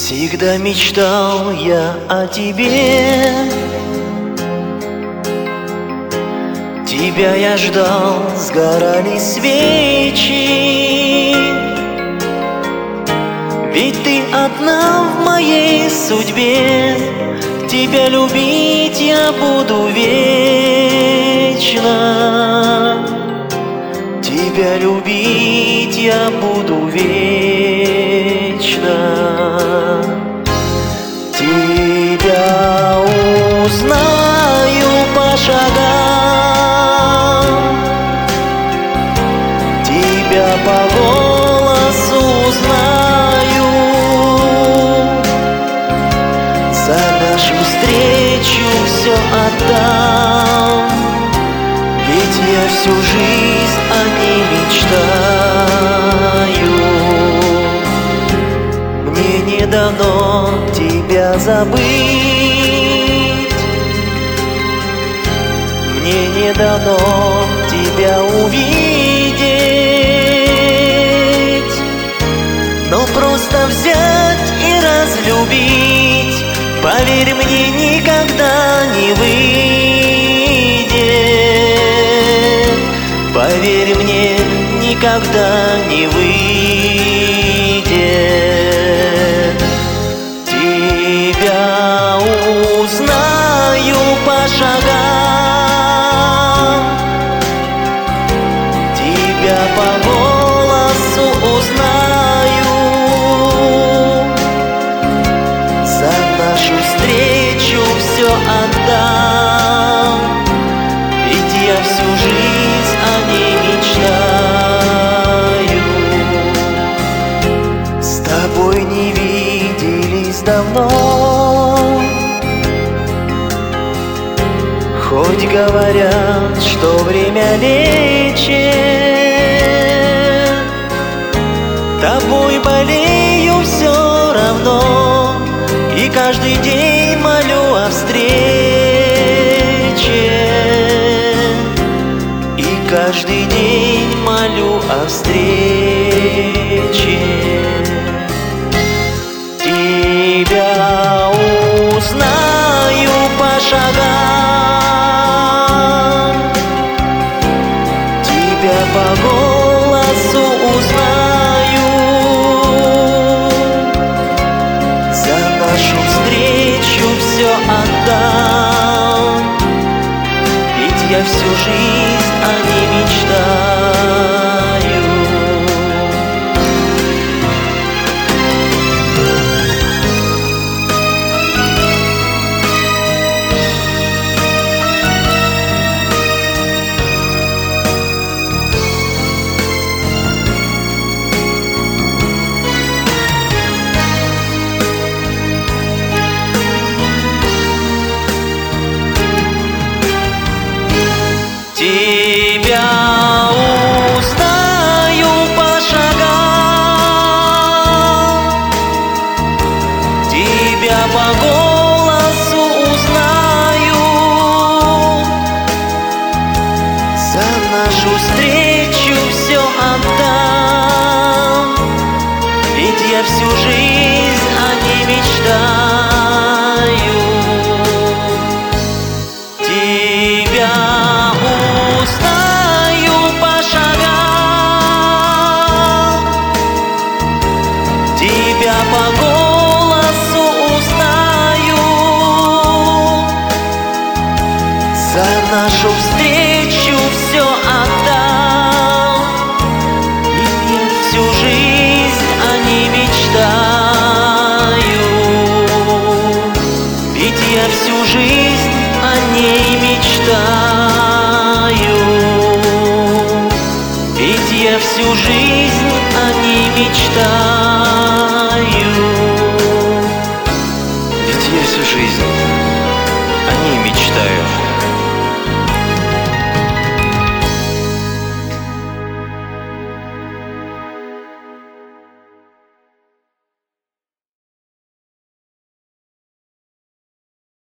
Всегда мечтал я о тебе, тебя я ждал, сгорали свечи. Ведь ты одна в моей судьбе, тебя любить я буду вечно. Тебя любить я буду вечно. Тебя узнаю по шагам, тебя по голосу узнаю. За нашу встречу все отдам, ведь я всю жизнь о ней мечтаю. Мне не дано тебя забыть, мне не дано тебя увидеть, но просто взять и разлюбить, поверь мне, никогда не выйдет. Поверь мне, никогда не выйдет. Тебя узнаю по шагам, тебя по голосу узнаю. За нашу встречу все отдам, ведь я всю жизнь о ней мечтаю. С тобой не виделись давно, хоть говорят, что время лечит. Тобой болею все равно, и каждый день молю о встрече. И каждый день молю о встрече. Тебя узнаю по шагам, тебя по голосу узнаю. За нашу встречу все отдам, ведь я всю жизнь о ней мечтаю. Тебя узнаю по шагам, тебя по голосу узнаю. За нашу встречу все отдам, ведь я всю жизнь о ней мечтаю. Тебя узнаю по шагам, тебя по голосу узнаю. За нашу встречу все отдам, ведь я всю жизнь о ней мечтаю. Ведь я всю жизнь о ней мечтаю. Ведь я всю жизнь о ней мечтаю. Ведь я всю жизнь